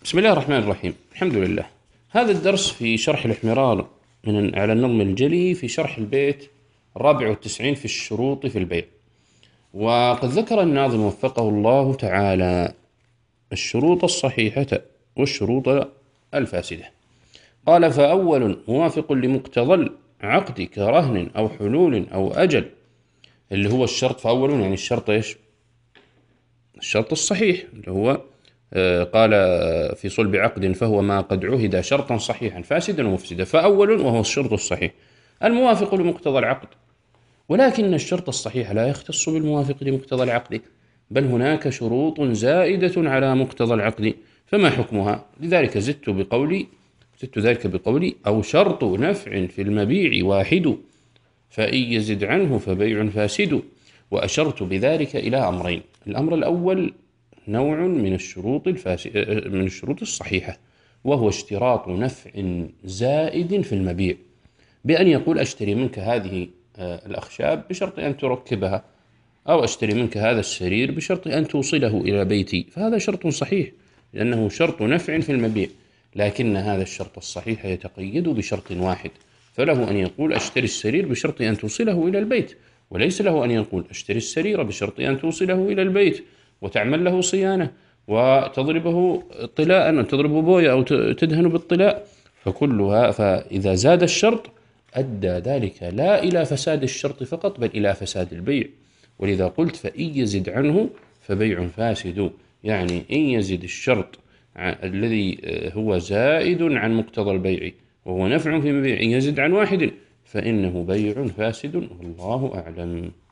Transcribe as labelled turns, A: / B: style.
A: بسم الله الرحمن الرحيم. الحمد لله. هذا الدرس في شرح الاحمرار على النظم الجلي في شرح البيت 94 في الشروط في البيع. وقد ذكر الناظم وفقه الله تعالى الشروط الصحيحة والشروط الفاسدة. قال: فأول موافق لمقتضى العقد كرهن أو حلول أو أجل، اللي هو الشرط. فأول يعني الشرط إيش؟ الشرط الصحيح، اللي هو قال في صلب عقد فهو ما قد عهد شرطا صحيحا فاسدا ومفسدا. فأول وهو الشرط الصحيح الموافق لمقتضى العقد، ولكن الشرط الصحيح لا يختص بالموافق لمقتضى العقد، بل هناك شروط زائدة على مقتضى العقد، فما حكمها؟ لذلك زدت ذلك بقولي: أو شرط نفع في المبيع واحد، فإن يزد عنه فبيع فاسد. وأشرت بذلك إلى أمرين: الأمر الأول نوع من الشروط الصحيحة، وهو اشتراط نفع زائد في المبيع، بأن يقول: أشتري منك هذه الأخشاب بشرط أن تركبها، أو أشتري منك هذا السرير بشرط أن توصله إلى بيتي، فهذا شرط صحيح لأنه شرط نفع في المبيع. لكن هذا الشرط الصحيح يتقيد بشرط واحد، فله أن يقول: أشتري السرير بشرط أن توصله إلى البيت، وليس له أن يقول: أشتري السرير بشرط أن توصله إلى البيت وتعمل له صيانة وتضربه طلاء أو تضرب بوية أو تدهن بالطلاء. فإذا زاد الشرط أدى ذلك لا إلى فساد الشرط فقط، بل إلى فساد البيع. ولذا قلت: فإن يزد عنه فبيع فاسد، يعني إن يزد الشرط الذي هو زائد عن مقتضى البيع وهو نفع في مبيع، إن يزد عن واحد فإنه بيع فاسد، والله أعلم.